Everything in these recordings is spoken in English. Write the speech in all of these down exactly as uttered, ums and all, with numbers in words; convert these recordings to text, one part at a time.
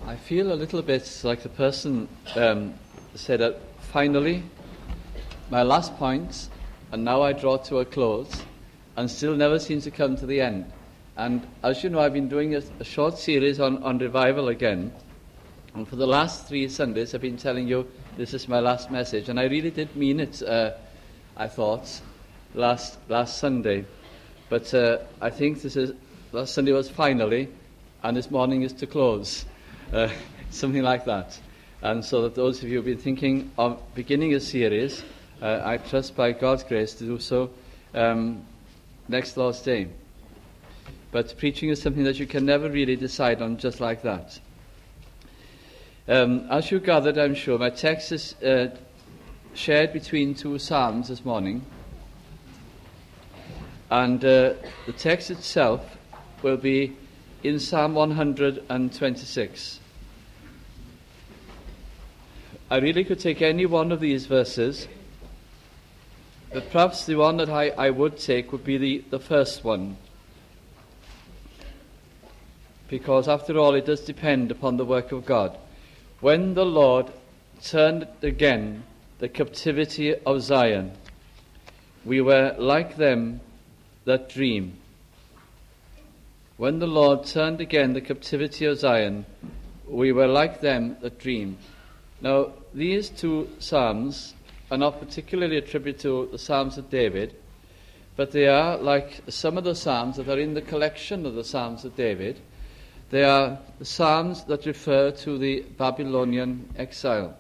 I feel a little bit like the person um, said that finally, my last point, and now I draw to a close, and still never seems to come to the end. And as you know, I've been doing a, a short series on, on revival again, and for the last three Sundays I've been telling you this is my last message, and I really did mean it, uh, I thought, last last Sunday. But uh, I think this is, last Sunday was finally, and this morning is to close. Uh, something like that. And so that those of you who have been thinking of beginning a series, uh, I trust by God's grace to do so um, next Lord's Day. But preaching is something that you can never really decide on just like that. Um, as you gathered, I'm sure, my text is uh, shared between two psalms this morning. And uh, the text itself will be in Psalm one hundred twenty-six. I really could take any one of these verses, but perhaps the one that I, I would take would be the, the first one. Because after all, it does depend upon the work of God. When the Lord turned again the captivity of Zion, we were like them that dream. When the Lord turned again the captivity of Zion, we were like them that dream. Now, these two psalms are not particularly attributed to the Psalms of David, but they are like some of the psalms that are in the collection of the Psalms of David. They are the psalms that refer to the Babylonian exile.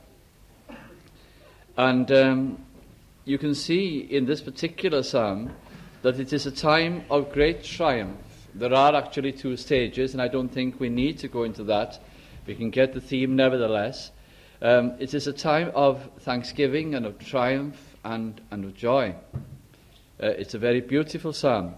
And um, you can see in this particular psalm that it is a time of great triumph. There are actually two stages, and I don't think we need to go into that. We can get the theme nevertheless. Um, it is a time of thanksgiving and of triumph and, and of joy. Uh, it's a very beautiful psalm.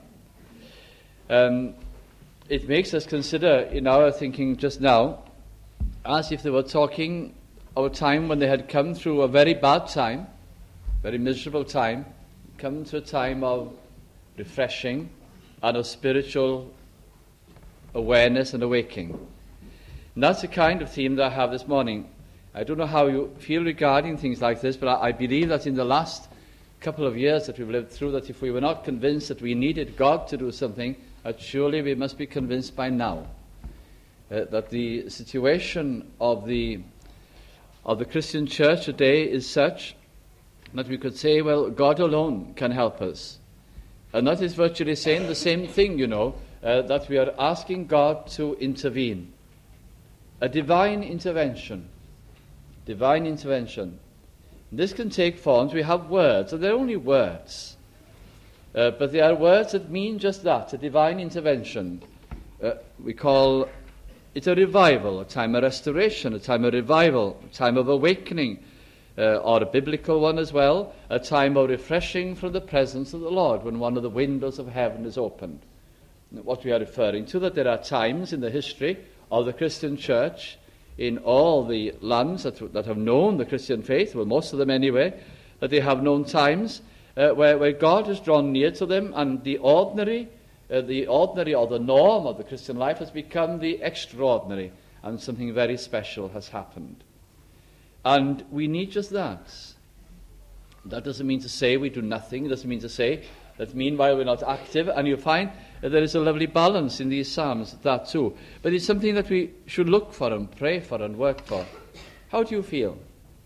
Um, it makes us consider, in our thinking just now, as if they were talking of a time when they had come through a very bad time, very miserable time, come to a time of refreshing and of spiritual awareness and awakening. And that's the kind of theme that I have this morning. I don't know how you feel regarding things like this, but I, I believe that in the last couple of years that we've lived through, that if we were not convinced that we needed God to do something, that surely we must be convinced by now uh, that the situation of the of the Christian church today is such that we could say, well, God alone can help us. And that is virtually saying the same thing, you know, uh, that we are asking God to intervene. A divine intervention. Divine intervention. This can take forms. We have words, and they're only words. Uh, but they are words that mean just that, a divine intervention. Uh, we call it a revival, a time of restoration, a time of revival, a time of awakening. Uh, or a biblical one as well, a time of refreshing from the presence of the Lord when one of the windows of heaven is opened. What we are referring to, that there are times in the history of the Christian church in all the lands that, that have known the Christian faith, well, most of them anyway, that they have known times uh, where, where God has drawn near to them, and the ordinary, uh, the ordinary or the norm of the Christian life has become the extraordinary, and something very special has happened. And we need just that. That doesn't mean to say we do nothing. It doesn't mean to say that meanwhile we're not active. And you'll find that there is a lovely balance in these psalms, that too. But it's something that we should look for and pray for and work for. How do you feel?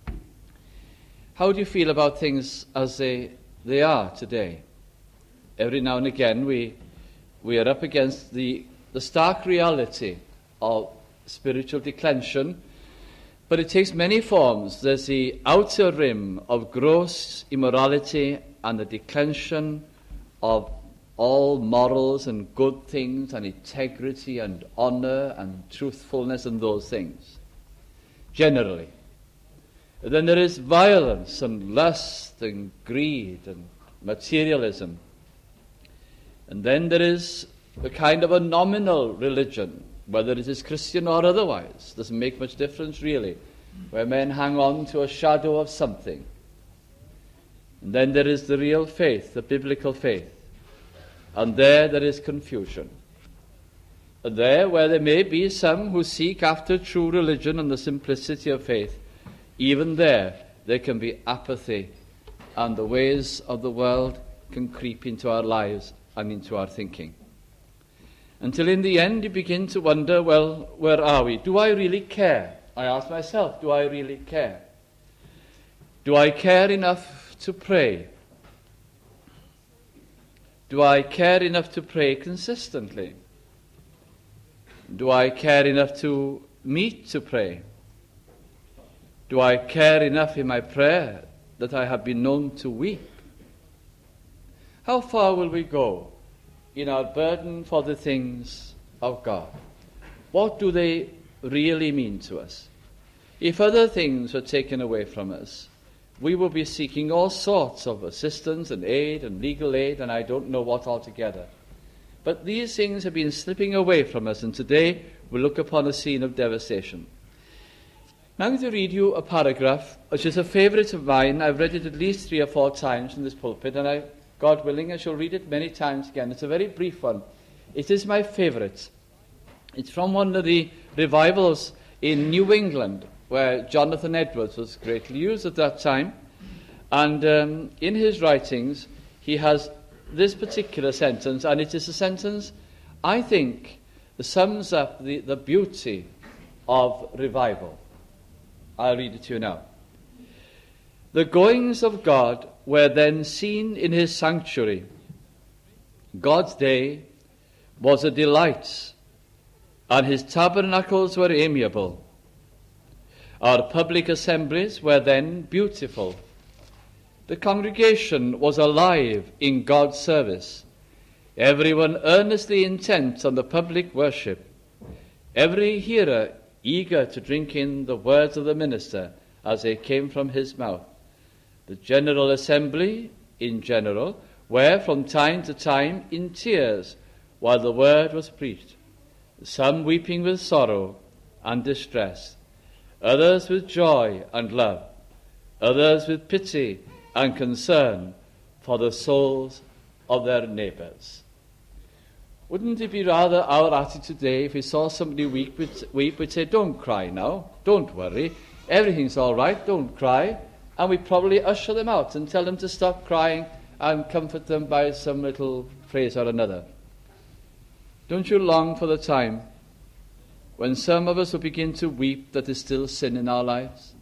How do you feel about things as they they are today? Every now and again we we are up against the, the stark reality of spiritual declension. But it takes many forms. There's the outer rim of gross immorality and the declension of all morals and good things and integrity and honor and truthfulness and those things, generally. And then there is violence and lust and greed and materialism. And then there is a kind of a nominal religion, whether it is Christian or otherwise, doesn't make much difference really, where men hang on to a shadow of something. And then there is the real faith, the biblical faith. And there there is confusion. there where there may be some who seek after true religion and the simplicity of faith, even there, there can be apathy, and the ways of the world can creep into our lives and into our thinking. Until in the end you begin to wonder, well, where are we? Do I really care? I ask myself, do I really care? Do I care enough to pray? Do I care enough to pray consistently? Do I care enough to meet to pray? Do I care enough in my prayer that I have been known to weep? How far will we go in our burden for the things of God? What do they really mean to us? If other things were taken away from us, we will be seeking all sorts of assistance and aid and legal aid and I don't know what altogether. But these things have been slipping away from us, and today we look upon a scene of devastation. Now I'm going to read you a paragraph which is a favourite of mine. I've read it at least three or four times in this pulpit, and I, God willing, I shall read it many times again. It's a very brief one. It is my favourite. It's from one of the revivals in New England, where Jonathan Edwards was greatly used at that time. And um, in his writings, he has this particular sentence, and it is a sentence, I think, that sums up the, the beauty of revival. I'll read it to you now. The goings of God were then seen in his sanctuary. God's day was a delight, and his tabernacles were amiable. Our public assemblies were then beautiful. The congregation was alive in God's service, everyone earnestly intent on the public worship, every hearer eager to drink in the words of the minister as they came from his mouth. The general assembly, in general, were from time to time in tears while the word was preached, some weeping with sorrow and distress, others with joy and love, others with pity and concern for the souls of their neighbours. Wouldn't it be rather our attitude today if we saw somebody weep, weep, we'd say, don't cry now, don't worry, everything's all right, don't cry, and we'd probably usher them out and tell them to stop crying and comfort them by some little phrase or another. Don't you long for the time when some of us will begin to weep that is still sin in our lives?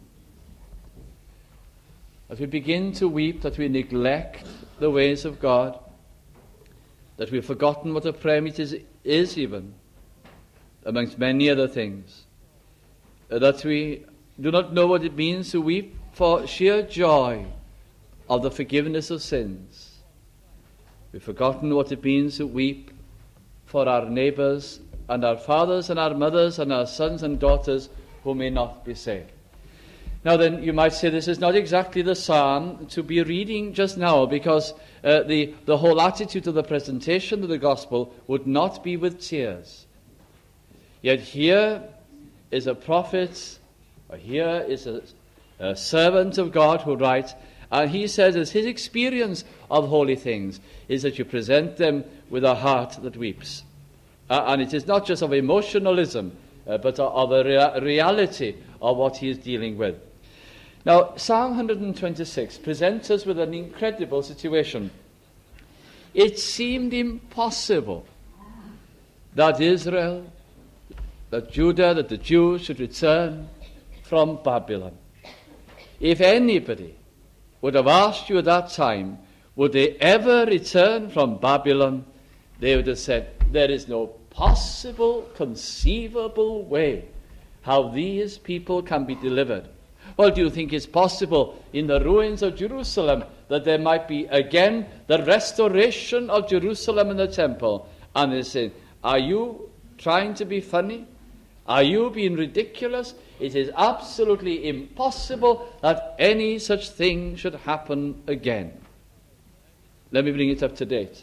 As we begin to weep that we neglect the ways of God, that we've forgotten what a prayer meeting is, is even, amongst many other things, that we do not know what it means to weep for sheer joy of the forgiveness of sins. We've forgotten what it means to weep for our neighbours and our fathers and our mothers and our sons and daughters who may not be saved. Now then, you might say this is not exactly the psalm to be reading just now, because uh, the, the whole attitude of the presentation of the gospel would not be with tears. Yet here is a prophet, or here is a, a servant of God who writes, and he says as his experience of holy things is that you present them with a heart that weeps. Uh, and it is not just of emotionalism, uh, but of a rea- reality of what he is dealing with. Now, Psalm one twenty-six presents us with an incredible situation. It seemed impossible that Israel, that Judah, that the Jews should return from Babylon. If anybody would have asked you at that time, would they ever return from Babylon, they would have said, there is no possible, conceivable way how these people can be delivered. Well, do you think it's possible in the ruins of Jerusalem that there might be again the restoration of Jerusalem and the temple? And they say, are you trying to be funny? Are you being ridiculous? It is absolutely impossible that any such thing should happen again. Let me bring it up to date.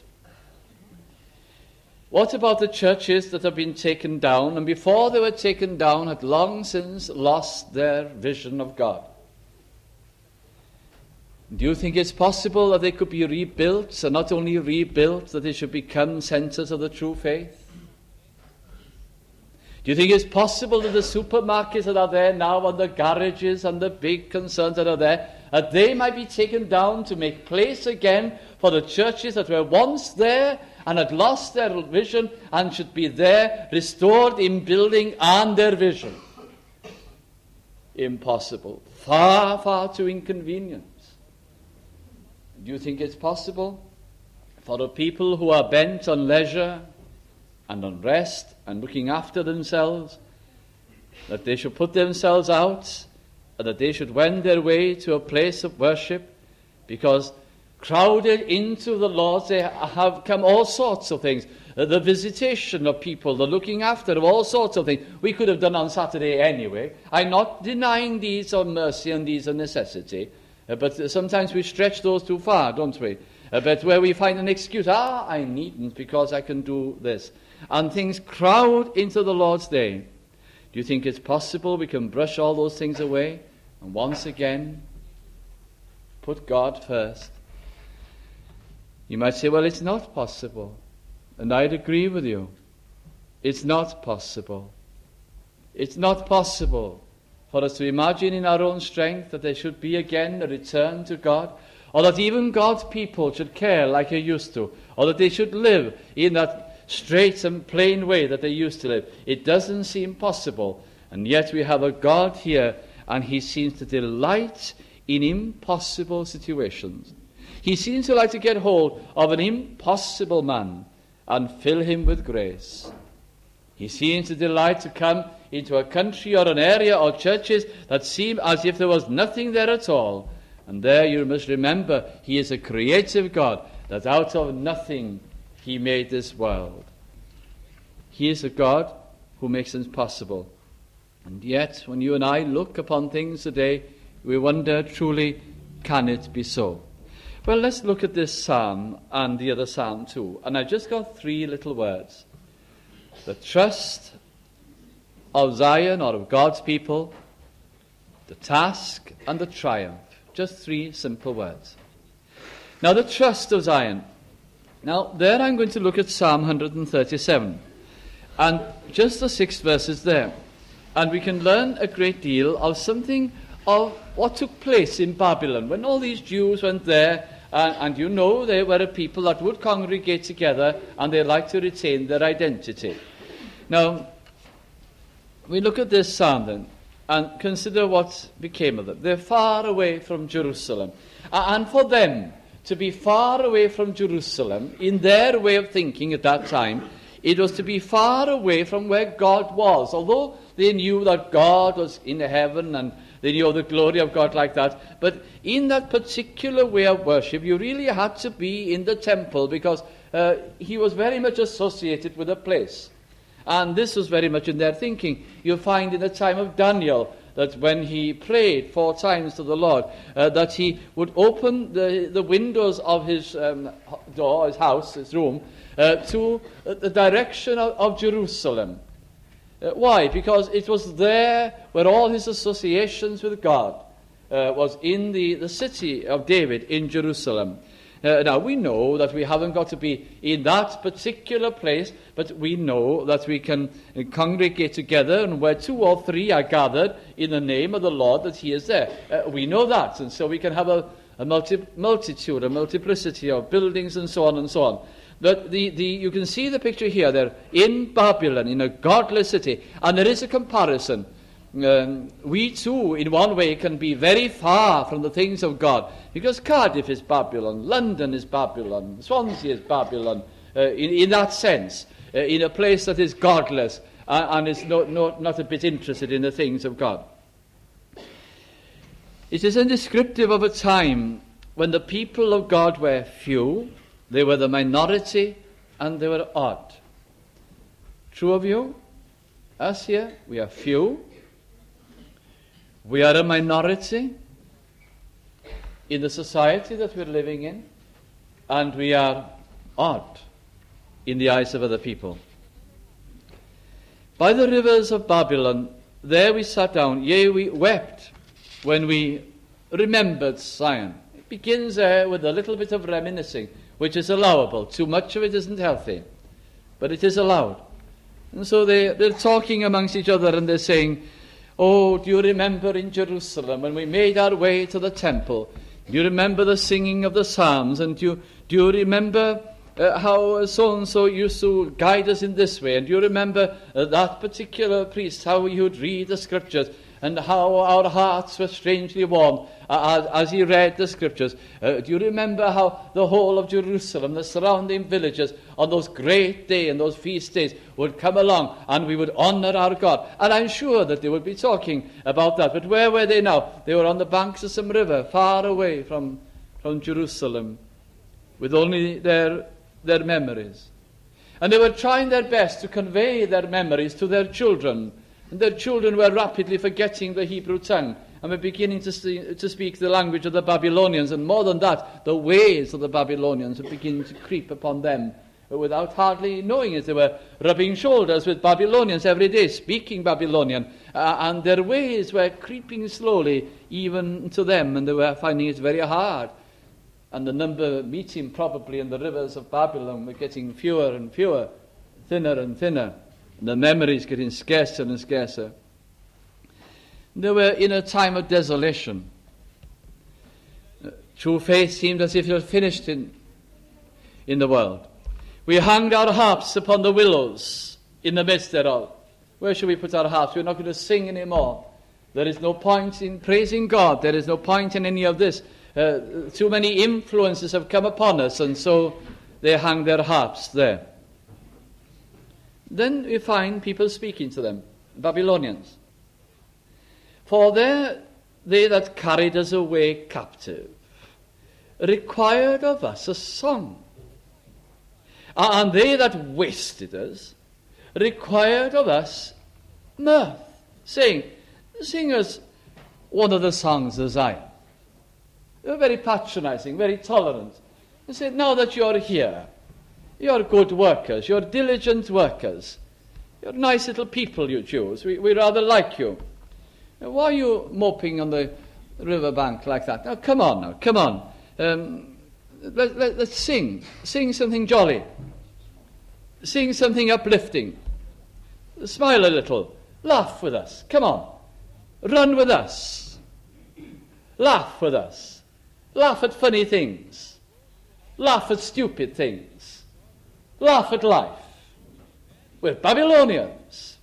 What about the churches that have been taken down, and before they were taken down had long since lost their vision of God? Do you think it's possible that they could be rebuilt, and not only rebuilt, that they should become centers of the true faith? Do you think it's possible that the supermarkets that are there now and the garages and the big concerns that are there, that they might be taken down to make place again for the churches that were once there and had lost their vision and should be there, restored in building and their vision? Impossible. Far, far too inconvenient. Do you think it's possible for the people who are bent on leisure and on rest and looking after themselves, that they should put themselves out and that they should wend their way to a place of worship, because crowded into the Lord's there have come all sorts of things, the visitation of people, the looking after of all sorts of things we could have done on Saturday anyway. I'm not denying these are mercy and these are necessity, uh, but sometimes we stretch those too far, don't we? Uh, but where we find an excuse, ah, I needn't because I can do this. And things crowd into the Lord's day. Do you think it's possible we can brush all those things away and once again put God first? You might say, well, it's not possible. And I'd agree with you. It's not possible. It's not possible for us to imagine in our own strength that there should be again a return to God, or that even God's people should care like they used to, or that they should live in that straight and plain way that they used to live. It doesn't seem possible. And yet we have a God here, and he seems to delight in impossible situations. He seems to like to get hold of an impossible man and fill him with grace. He seems to delight to come into a country or an area or churches that seem as if there was nothing there at all. And there you must remember, he is a creative God, that out of nothing he made this world. He is a God who makes things possible. And yet, when you and I look upon things today, we wonder, truly, can it be so? Well, let's look at this psalm and the other psalm too. And I just got three little words. The trust of Zion, or of God's people, the task and the triumph. Just three simple words. Now, the trust of Zion. Now, there I'm going to look at Psalm one thirty-seven. And just the six verses there. And we can learn a great deal of something of what took place in Babylon. When all these Jews went there, and, and you know they were a people that would congregate together, and they liked to retain their identity. Now, we look at this psalm then, and consider what became of them. They're far away from Jerusalem. And for them to be far away from Jerusalem, in their way of thinking at that time, it was to be far away from where God was. Although they knew that God was in heaven and they knew the glory of God like that, but in that particular way of worship, you really had to be in the temple, because uh, he was very much associated with a place. And this was very much in their thinking. You'll find in the time of Daniel that when he prayed four times to the Lord, uh, that he would open the, the windows of his um, door, his house, his room, uh, to uh, the direction of, of Jerusalem. Uh, why? Because it was there where all his associations with God uh, was in the, the city of David in Jerusalem. Uh, now, we know that we haven't got to be in that particular place, but we know that we can uh, congregate together, and where two or three are gathered in the name of the Lord, that he is there. Uh, we know that, and so we can have a, a multi- multitude, a multiplicity of buildings and so on and so on. But the, the, you can see the picture here. They're in Babylon, in a godless city, and there is a comparison. Um, we too, in one way, can be very far from the things of God, because Cardiff is Babylon, London is Babylon, Swansea is Babylon, uh, in, in that sense, uh, in a place that is godless uh, and is no, no, not a bit interested in the things of God. It is indescriptive of a time when the people of God were few, they were the minority, and they were odd. True of you? Us here, we are few. We are a minority in the society that we're living in, and we are odd in the eyes of other people. By the rivers of Babylon, there we sat down, yea, we wept when we remembered Zion. It begins there with a little bit of reminiscing, which is allowable. Too much of it isn't healthy, but it is allowed. And so they, they're talking amongst each other and they're saying, oh, do you remember in Jerusalem when we made our way to the temple? Do you remember the singing of the psalms? And do you, do you remember uh, how so-and-so used to guide us in this way? And do you remember uh, that particular priest, how he would read the scriptures? And how our hearts were strangely warmed uh, as, as he read the scriptures. Uh, do you remember how the whole of Jerusalem, the surrounding villages, on those great days and those feast days would come along and we would honor our God? And I'm sure that they would be talking about that. But where were they now? They were on the banks of some river, far away from, from Jerusalem, with only their, their memories. And they were trying their best to convey their memories to their children. And their children were rapidly forgetting the Hebrew tongue and were beginning to, st- to speak the language of the Babylonians. And more than that, the ways of the Babylonians were beginning to creep upon them without hardly knowing it. They were rubbing shoulders with Babylonians every day, speaking Babylonian. Uh, and their ways were creeping slowly even to them, and they were finding it very hard. And the number meeting probably in the rivers of Babylon were getting fewer and fewer, thinner and thinner. And the memories getting scarcer and scarcer. They were in a time of desolation. Uh, true faith seemed as if it was finished in, in the world. We hung our harps upon the willows in the midst thereof. Where should we put our harps? We're not going to sing anymore. There is no point in praising God. There is no point in any of this. Uh, too many influences have come upon us, and so they hung their harps there. Then we find people speaking to them, Babylonians. For there they that carried us away captive required of us a song. And they that wasted us required of us mirth, saying, sing us one of the songs of Zion. They were very patronizing, very tolerant. They said, now that you're here, you're good workers, you're diligent workers. You're nice little people, you Jews. We, we rather like you. Now, why are you moping on the riverbank like that? Now, come on now, come on. Um, let, let, let's sing. Sing something jolly. Sing something uplifting. Smile a little. Laugh with us. Come on. Run with us. Laugh with us. Laugh at funny things. Laugh at stupid things. Laugh at life. We're Babylonians.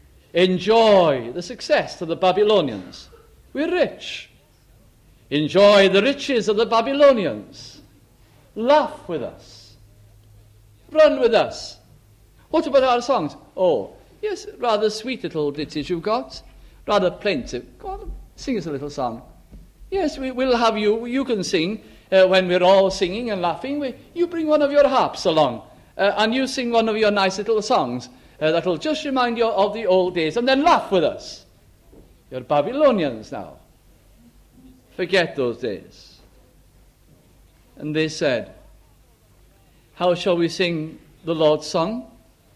Enjoy the success of the Babylonians. We're rich. Enjoy the riches of the Babylonians. Laugh with us. Run with us. What about our songs? Oh, yes, rather sweet little ditties you've got. Rather plaintive. Go on, sing us a little song. Yes, we will have you. You can sing uh, when we're all singing and laughing. We, you bring one of your harps along. Uh, and you sing one of your nice little songs uh, that'll just remind you of the old days, and then laugh with us. You're Babylonians now. Forget those days. And they said, how shall we sing the Lord's song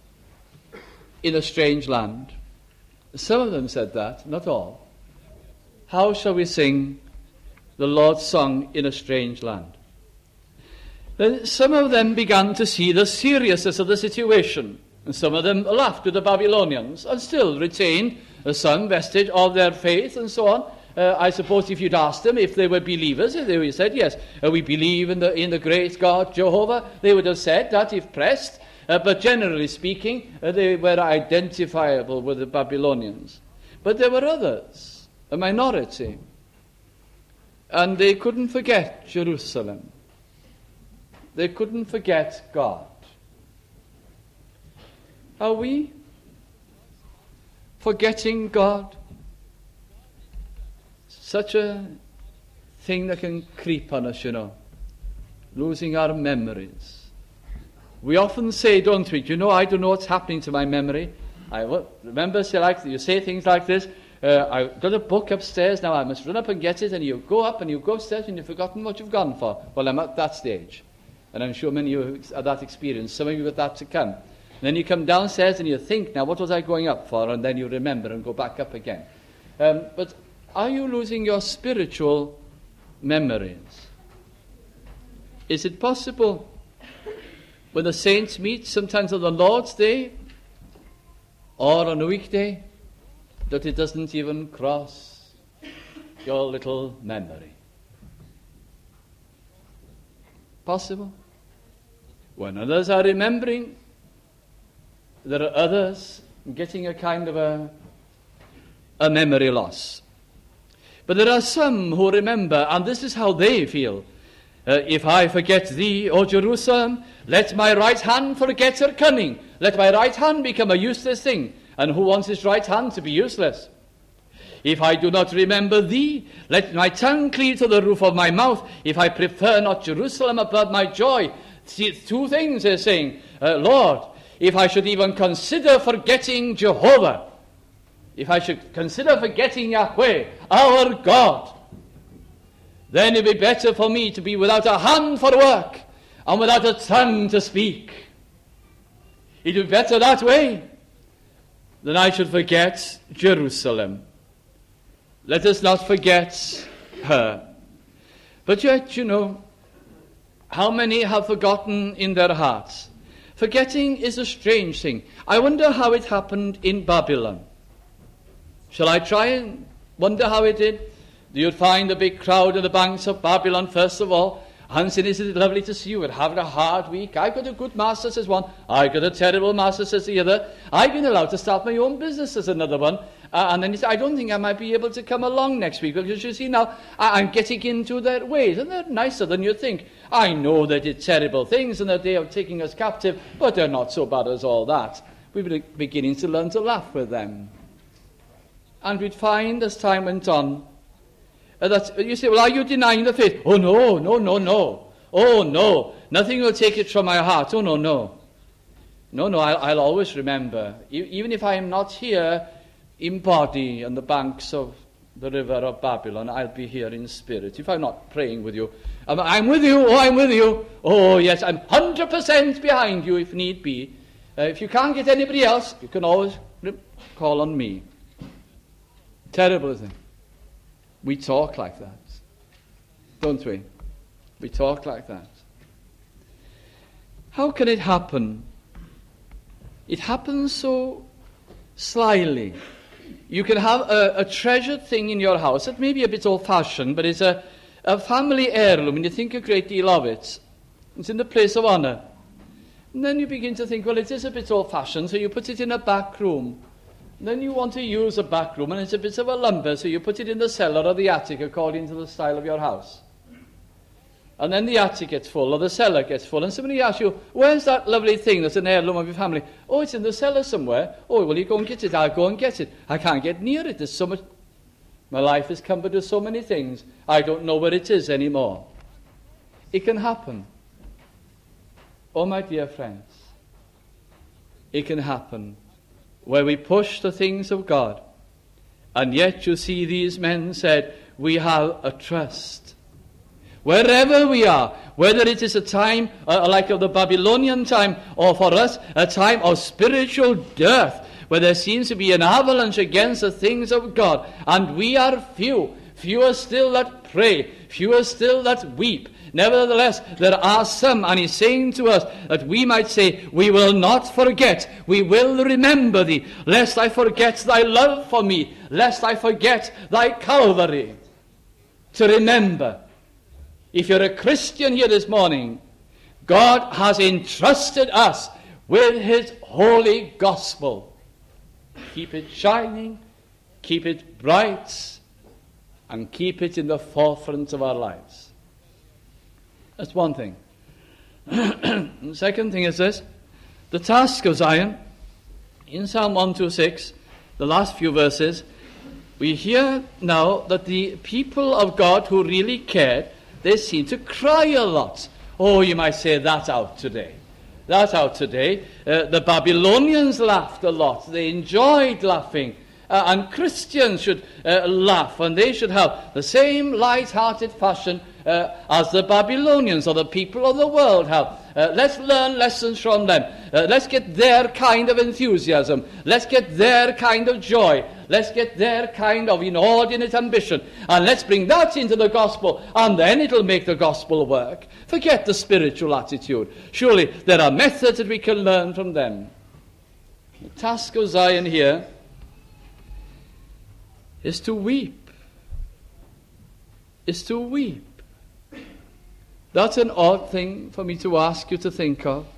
in a strange land? Some of them said that, not all. How shall we sing the Lord's song in a strange land? Then some of them began to see the seriousness of the situation, and some of them laughed with the Babylonians and still retained some vestige of their faith and so on. Uh, I suppose if you'd asked them if they were believers, if they would have said, yes, uh, we believe in the in the great God Jehovah, they would have said that if pressed. Uh, but generally speaking, uh, they were identifiable with the Babylonians. But there were others, a minority, and they couldn't forget Jerusalem. They couldn't forget God. Are we forgetting God? Such a thing that can creep on us, you know. Losing our memories. We often say, don't we, you know, I don't know what's happening to my memory. I remember, say like, you say things like this, uh, I've got a book upstairs, now I must run up and get it, and you go up and you go upstairs and you've forgotten what you've gone for. Well, I'm at that stage. And I'm sure many of you have that experience. Some of you have that to come. And then you come downstairs and you think, now what was I going up for? And then you remember and go back up again. Um, but are you losing your spiritual memories? Is it possible when the saints meet, sometimes on the Lord's Day, or on a weekday that it doesn't even cross your little memory? Possible. When others are remembering, there are others getting a kind of a, a memory loss. But there are some who remember, and this is how they feel. Uh, if I forget thee, O Jerusalem, let my right hand forget her cunning. Let my right hand become a useless thing. And who wants his right hand to be useless? If I do not remember thee, let my tongue cleave to the roof of my mouth. If I prefer not Jerusalem above my joy. See, two things they're saying. Uh, Lord, if I should even consider forgetting Jehovah, if I should consider forgetting Yahweh, our God, then it would be better for me to be without a hand for work and without a tongue to speak. It would be better that way than I should forget Jerusalem. Let us not forget her. But yet, you know, how many have forgotten in their hearts? Forgetting is a strange thing. I wonder how it happened in Babylon. Shall I try and wonder how it did? You'd find a big crowd on the banks of Babylon, first of all. And saying, isn't it lovely to see you? We're having a hard week. I got a good master, says one. I got a terrible master, says the other. I've been allowed to start my own business, says another one. Uh, and then he said, I don't think I might be able to come along next week, because you see now, I- I'm getting into their ways, and they're nicer than you think. I know they did terrible things, and that they are taking us captive, but they're not so bad as all that. We're beginning to learn to laugh with them. And we'd find, as time went on, uh, that you say, well, are you denying the faith? Oh, no, no, no, no. Oh, no. Nothing will take it from my heart. Oh, no, no. No, no, I'll, I'll always remember. E- even if I am not here in body on the banks of the river of Babylon, I'll be here in spirit. If I'm not praying with you, I'm, I'm with you, oh, I'm with you. Oh, yes, I'm one hundred percent behind you if need be. Uh, if you can't get anybody else, you can always call on me. Terrible, isn't it? We talk like that, don't we? We talk like that. How can it happen? It happens so slyly. You can have a, a treasured thing in your house that may be a bit old-fashioned, but it's a, a family heirloom, and you think a great deal of it. It's in the place of honor. And then you begin to think, well, it is a bit old-fashioned, so you put it in a back room. And then you want to use a back room, and it's a bit of a lumber, so you put it in the cellar or the attic according to the style of your house. And then the attic gets full, or the cellar gets full, and somebody asks you, where's that lovely thing that's an heirloom of your family? Oh, it's in the cellar somewhere. Oh, well, you go and get it. I'll go and get it. I can't get near it. There's so much. My life is cumbered with so many things. I don't know where it is anymore. It can happen. Oh, my dear friends, it can happen where we push the things of God. And yet, you see, these men said, we have a trust. Wherever we are, whether it is a time uh, like of the Babylonian time, or for us, a time of spiritual dearth, where there seems to be an avalanche against the things of God, and we are few, fewer still that pray, fewer still that weep. Nevertheless, there are some, and he's saying to us that we might say, we will not forget, we will remember thee, lest I forget thy love for me, lest I forget thy Calvary. To remember. If you're a Christian here this morning, God has entrusted us with his holy gospel. Keep it shining, keep it bright, and keep it in the forefront of our lives. That's one thing. The second thing is this: the task of Zion. In Psalm one twenty-six, the last few verses, we hear now that the people of God who really cared, they seem to cry a lot. Oh, you might say that out today. That out today. Uh, the Babylonians laughed a lot. They enjoyed laughing. Uh, and Christians should uh, laugh, and they should have the same light-hearted fashion uh, as the Babylonians or the people of the world have. Uh, let's learn lessons from them. Uh, let's get their kind of enthusiasm. Let's get their kind of joy. Let's get their kind of inordinate ambition. And let's bring that into the gospel, and then it'll make the gospel work. Forget the spiritual attitude. Surely there are methods that we can learn from them. The task of Zion here is to weep. Is to weep. That's an odd thing for me to ask you to think of.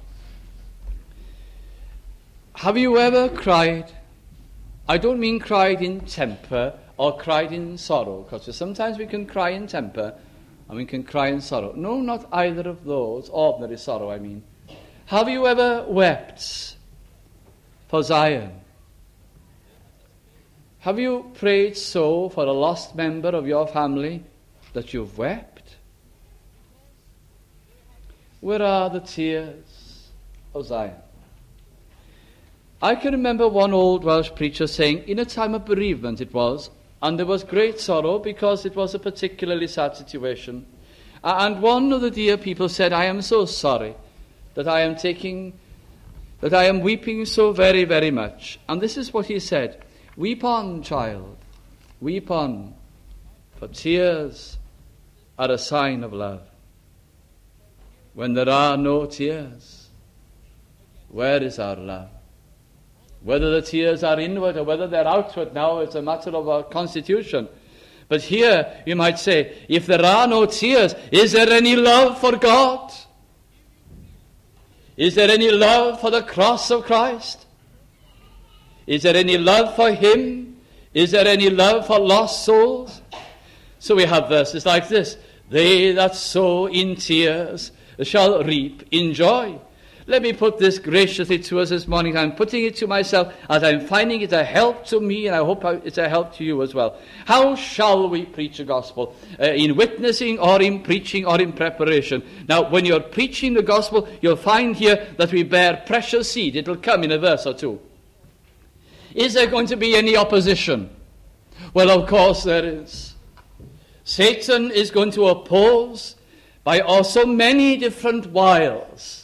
Have you ever cried? I don't mean cried in temper or cried in sorrow, because sometimes we can cry in temper and we can cry in sorrow. No, not either of those. Ordinary sorrow, I mean. Have you ever wept for Zion? Have you prayed so for a lost member of your family that you've wept? Where are the tears of Zion? I can remember one old Welsh preacher saying, in a time of bereavement it was, and there was great sorrow because it was a particularly sad situation. And one of the dear people said, I am so sorry that I am taking, that I am weeping so very, very much. And this is what he said, weep on, child, weep on, for tears are a sign of love. When there are no tears, where is our love? Whether the tears are inward or whether they're outward now, it's a matter of our constitution. But here, you might say, if there are no tears, is there any love for God? Is there any love for the cross of Christ? Is there any love for Him? Is there any love for lost souls? So we have verses like this, they that sow in tears shall reap in joy. Let me put this graciously to us this morning. I'm putting it to myself as I'm finding it a help to me, and I hope it's a help to you as well. How shall we preach the gospel? Uh, in witnessing or in preaching or in preparation? Now, when you're preaching the gospel, you'll find here that we bear precious seed. It'll come in a verse or two. Is there going to be any opposition? Well, of course there is. Satan is going to oppose by also many different wiles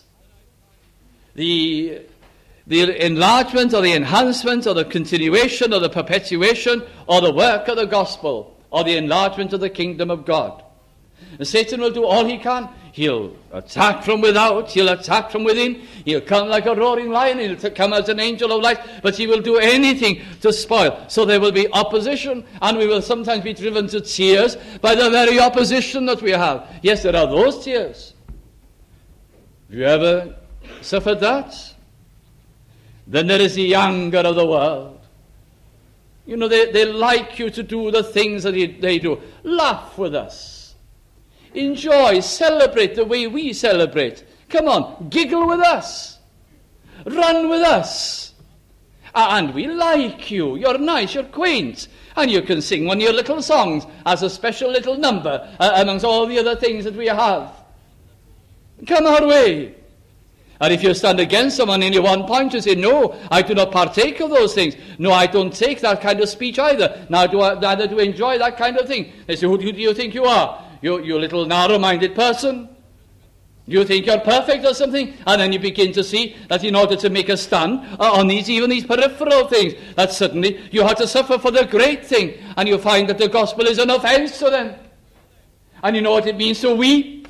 the, the enlargement or the enhancement or the continuation or the perpetuation or the work of the gospel or the enlargement of the kingdom of God. And Satan will do all he can. He'll attack from without, he'll attack from within, he'll come like a roaring lion, he'll come as an angel of light, but he will do anything to spoil. So there will be opposition, and we will sometimes be driven to tears by the very opposition that we have. Yes, there are those tears. Have you ever suffered that? Then there is the anger of the world. You know, they, they like you to do the things that they do. Laugh with us. Enjoy, celebrate the way we celebrate. Come on, giggle with us. Run with us. And we like you. You're nice, you're quaint. And you can sing one of your little songs as a special little number uh, amongst all the other things that we have. Come our way. And if you stand against someone in your one point, you say, no, I do not partake of those things. No, I don't take that kind of speech either. Now, do I, neither do I enjoy that kind of thing. They say, who do you think you are? You, you little narrow-minded person. You think you're perfect or something? And then you begin to see that in order to make a stand uh, on these, even these peripheral things, that suddenly you have to suffer for the great thing. And you find that the gospel is an offense to them. And you know what it means to weep.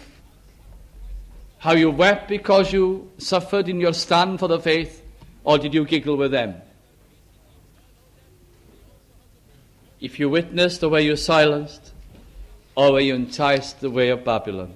How you wept because you suffered in your stand for the faith, or did you giggle with them? If you witnessed, or were you silenced, or were you enticed the way of Babylon?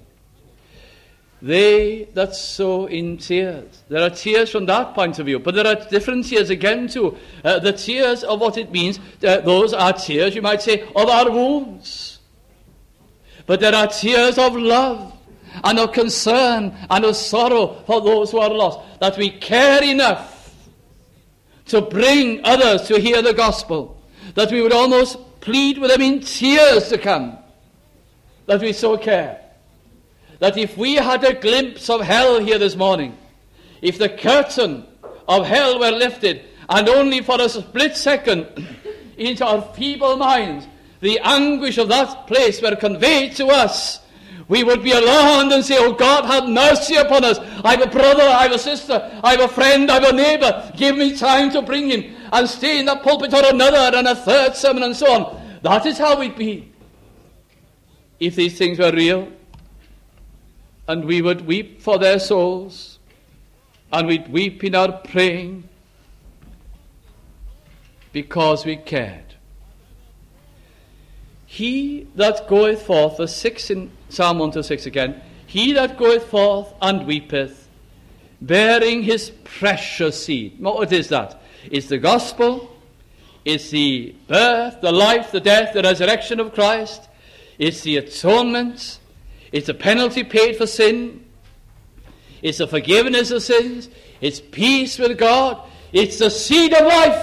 They that sow in tears. There are tears from that point of view, but there are different tears again too. Uh, the tears of what it means, uh, those are tears, you might say, of our wounds. But there are tears of love and of concern and of sorrow for those who are lost, that we care enough to bring others to hear the gospel, that we would almost plead with them in tears to come, that we so care. That if we had a glimpse of hell here this morning, if the curtain of hell were lifted, and only for a split second into our feeble minds the anguish of that place were conveyed to us, we would be alarmed and say, oh God, have mercy upon us. I have a brother, I have a sister, I have a friend, I have a neighbor. Give me time to bring him and stay in that pulpit or another and a third sermon and so on. That is how we'd be if these things were real. And we would weep for their souls, and we'd weep in our praying, because we cared. He that goeth forth, verse six in Psalm one to six again, he that goeth forth and weepeth, bearing his precious seed. What is that? It's the gospel, it's the birth, the life, the death, the resurrection of Christ, it's the atonement, it's the penalty paid for sin, it's the forgiveness of sins, it's peace with God, it's the seed of life.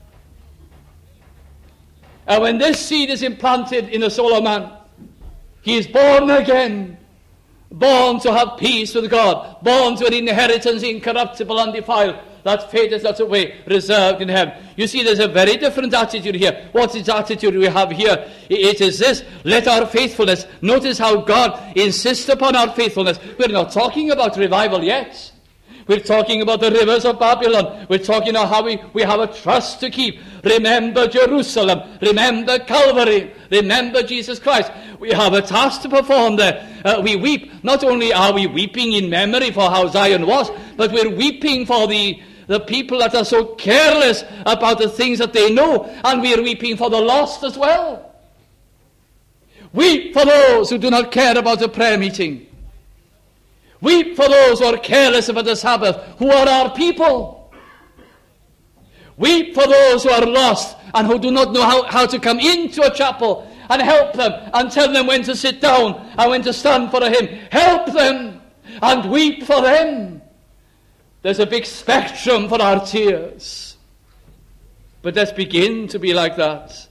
And when this seed is implanted in the soul of man, he is born again, born to have peace with God, born to an inheritance incorruptible, undefiled, that fate is not away, reserved in heaven. You see, there's a very different attitude here. What is the attitude we have here? It is this: let our faithfulness. Notice how God insists upon our faithfulness. We're not talking about revival yet. We're talking about the rivers of Babylon. We're talking about how we, we have a trust to keep. Remember Jerusalem. Remember Calvary. Remember Jesus Christ. We have a task to perform there. Uh, we weep. Not only are we weeping in memory for how Zion was, but we're weeping for the, the people that are so careless about the things that they know. And we're weeping for the lost as well. Weep for those who do not care about the prayer meeting. Weep for those who are careless about the Sabbath, who are our people. Weep for those who are lost and who do not know how, how to come into a chapel, and help them and tell them when to sit down and when to stand for a hymn. Help them and weep for them. There's a big spectrum for our tears. But let's begin to be like that.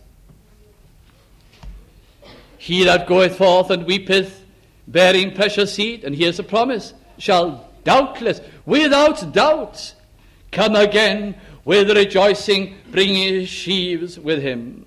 He that goeth forth and weepeth, bearing precious seed, and here's a promise, shall doubtless, without doubt, come again with rejoicing, bringing his sheaves with him.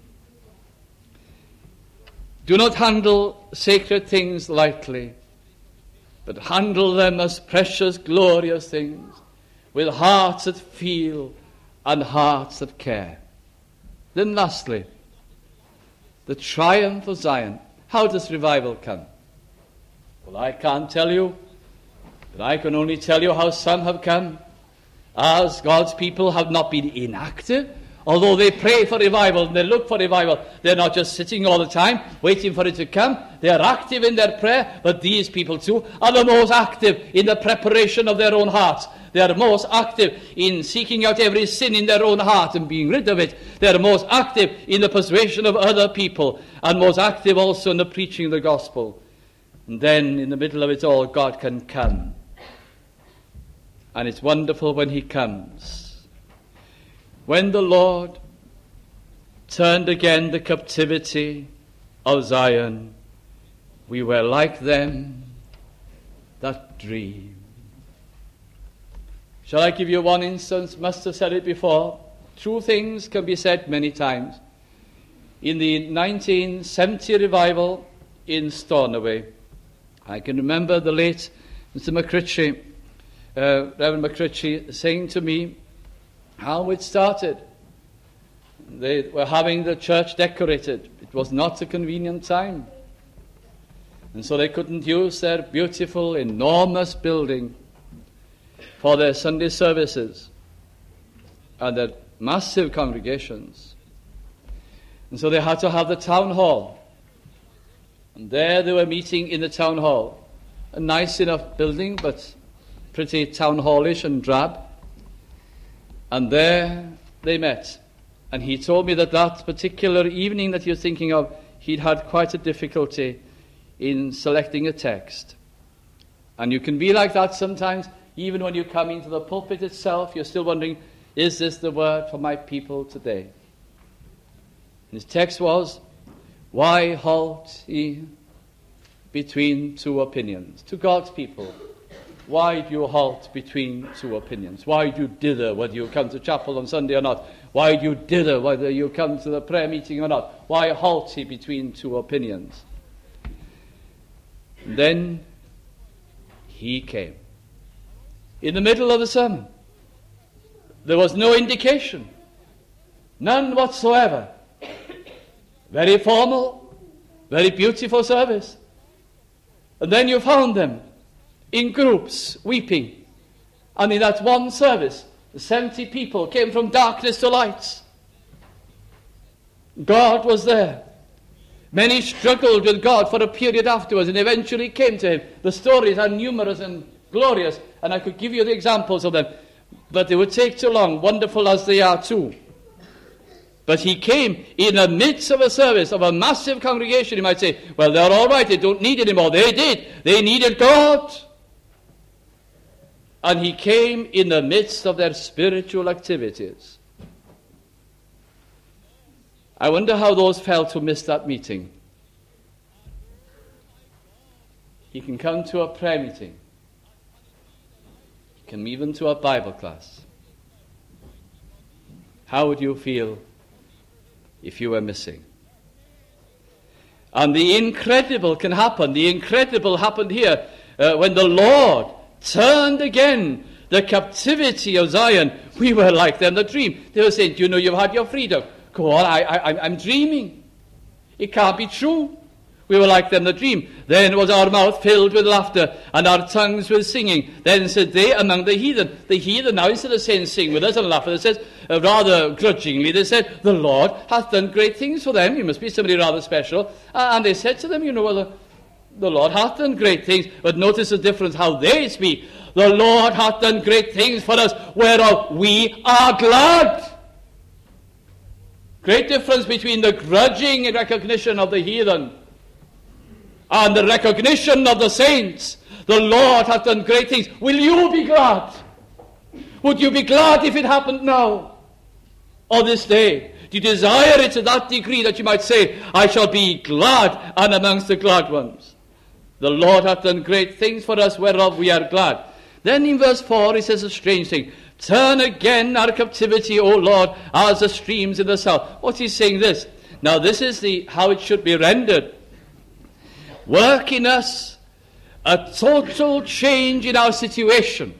Do not handle sacred things lightly, but handle them as precious, glorious things, with hearts that feel and hearts that care. Then lastly, the triumph of Zion. How does revival come? Well, I can't tell you, but I can only tell you how some have come. As God's people have not been inactive, although they pray for revival and they look for revival, they're not just sitting all the time waiting for it to come. They are active in their prayer, but these people too are the most active in the preparation of their own hearts. They are most active in seeking out every sin in their own heart and being rid of it. They are most active in the persuasion of other people, and most active also in the preaching of the gospel. And then in the middle of it all, God can come. And it's wonderful when he comes. When the Lord turned again the captivity of Zion, we were like them that dream. Shall I give you one instance? Must have said it before. True things can be said many times. In the nineteen seventy revival in Stornoway, I can remember the late Mister McCritchie, uh, Reverend McCritchie, saying to me how it started. They were having the church decorated. It was not a convenient time. And so they couldn't use their beautiful, enormous building for their Sunday services and their massive congregations. And so they had to have the town hall. And there they were meeting in the town hall. A nice enough building, but pretty town hallish and drab. And there they met. And he told me that that particular evening that you're thinking of, he'd had quite a difficulty in selecting a text. And you can be like that sometimes. Even when you come into the pulpit itself, you're still wondering, is this the word for my people today? And his text was, why halt ye between two opinions? To God's people, why do you halt between two opinions? Why do you dither whether you come to chapel on Sunday or not? Why do you dither whether you come to the prayer meeting or not? Why halt ye between two opinions? And then he came. In the middle of the sermon, there was no indication, none whatsoever. Very formal, very beautiful service. And then you found them in groups weeping. And in that one service, the seventy people came from darkness to light. God was there. Many struggled with God for a period afterwards and eventually came to him. The stories are numerous and glorious, and I could give you the examples of them, but it would take too long, wonderful as they are too. But he came in the midst of a service, of a massive congregation. You might say, well, they're all right, they don't need anymore. They did. They needed God. And he came in the midst of their spiritual activities. I wonder how those felt who missed that meeting. He can come to a prayer meeting. He can even to a Bible class. How would you feel if you were missing? And the incredible can happen. The incredible happened here uh, when the Lord turned again the captivity of Zion. We were like them that dream. They were saying, you know, you've had your freedom. Go on, I, I, I'm dreaming. It can't be true. We were like them that dream. Then was our mouth filled with laughter, and our tongues with singing. Then said they among the heathen. The heathen now, instead of saying sing with us and laugh, it says, uh, rather grudgingly, they said, the Lord hath done great things for them. He must be somebody rather special. Uh, and they said to them, you know, well, the, the Lord hath done great things. But notice the difference how they speak. The Lord hath done great things for us, whereof we are glad. Great difference between the grudging recognition of the heathen and the recognition of the saints. The Lord hath done great things. Will you be glad? Would you be glad if it happened now or this day? Do you desire it to that degree that you might say, I shall be glad and amongst the glad ones? The Lord hath done great things for us, whereof we are glad. Then in verse four he says a strange thing. Turn again our captivity, O Lord, as the streams in the south. What's he saying this? Now this is the how it should be rendered. Work in us a total change in our situation.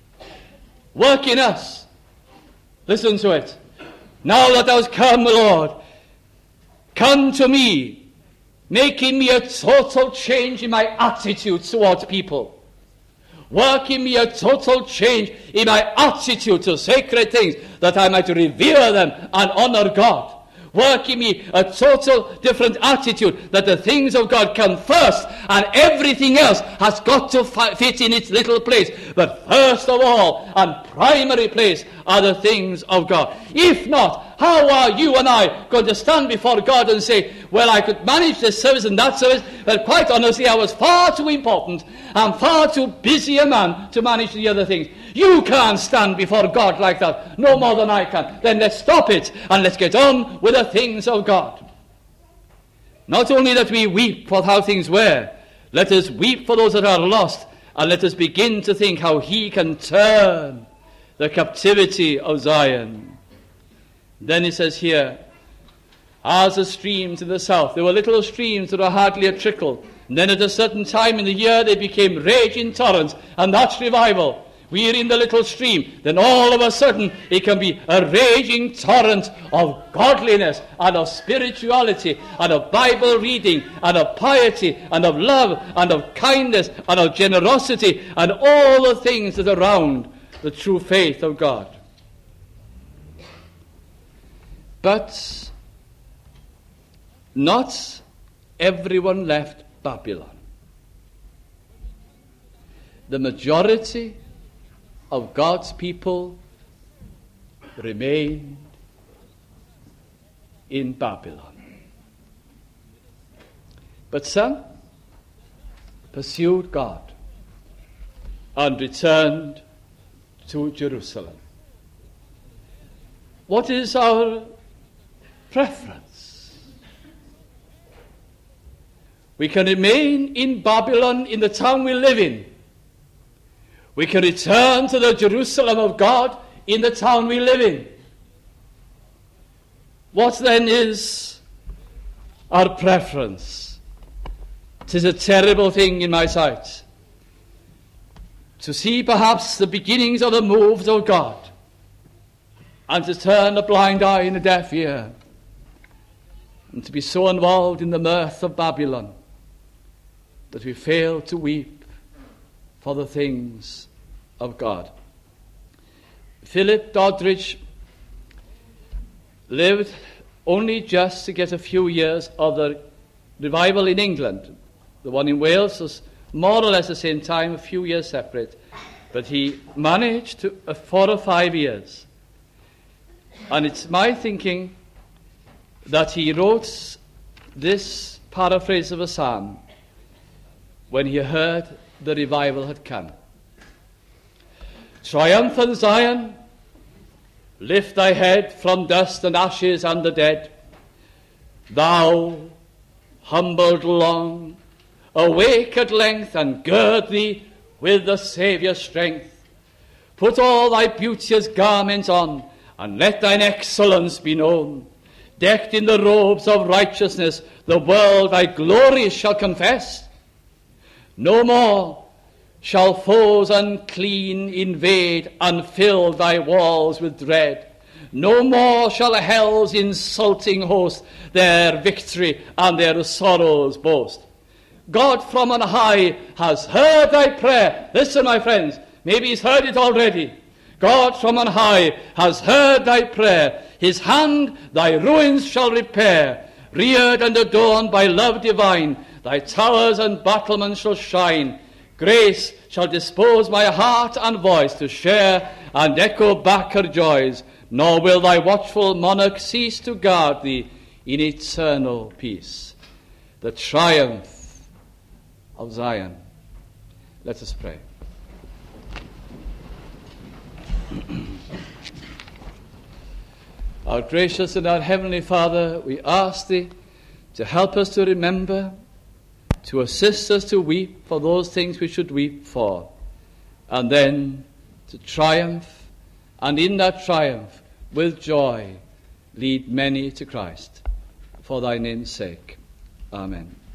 Work in us. Listen to it. Now that thou hast come, Lord, come to me, making me a total change in my attitude towards people. Work in me a total change in my attitude to sacred things, that I might revere them and honor God. Work in me a total different attitude, that the things of God come first and everything else has got to fit in its little place. But first of all and primary place are the things of God. If not, how are you and I going to stand before God and say, well, I could manage this service and that service, but quite honestly, I was far too important and far too busy a man to manage the other things. You can't stand before God like that, no more than I can. Then let's stop it and let's get on with the things of God. Not only that we weep for how things were, let us weep for those that are lost, and let us begin to think how he can turn the captivity of Zion. Then he says here, as the streams in the south. There were little streams that were hardly a trickle. And then at a certain time in the year they became raging torrents, and that's revival. We are in the little stream. Then all of a sudden it can be a raging torrent of godliness and of spirituality and of Bible reading and of piety and of love and of kindness and of generosity and all the things that are around the true faith of God. But not everyone left Babylon. The majority of God's people remained in Babylon. But some pursued God and returned to Jerusalem. What is our preference? We can remain in Babylon, in the town we live in. We can return to the Jerusalem of God in the town we live in. What then is our preference? It is a terrible thing in my sight to see perhaps the beginnings of the moves of God and to turn a blind eye and a deaf ear and to be so involved in the mirth of Babylon that we fail to weep for the things of God. Philip Doddridge lived only just to get a few years of the revival in England. The one in Wales was more or less the same time, a few years separate. But he managed to uh, four or five years. And it's my thinking that he wrote this paraphrase of a psalm when he heard the revival had come. Triumphant Zion, lift thy head from dust and ashes and the dead. Thou, humbled long, awake at length and gird thee with the Saviour's strength. Put all thy beauteous garments on, and let thine excellence be known. Decked in the robes of righteousness, the world thy glories shall confess. No more shall foes unclean invade and fill thy walls with dread. No more shall hell's insulting host their victory and their sorrows boast. God from on high has heard thy prayer. Listen, my friends, maybe he's heard it already. God from on high has heard thy prayer. His hand thy ruins shall repair. Reared and adorned by love divine, thy towers and battlements shall shine. Grace shall dispose my heart and voice to share and echo back her joys. Nor will thy watchful monarch cease to guard thee in eternal peace. The triumph of Zion. Let us pray. Our gracious and our heavenly Father, we ask thee to help us to remember, to assist us to weep for those things we should weep for, and then to triumph, and in that triumph, with joy, lead many to Christ. For thy name's sake. Amen.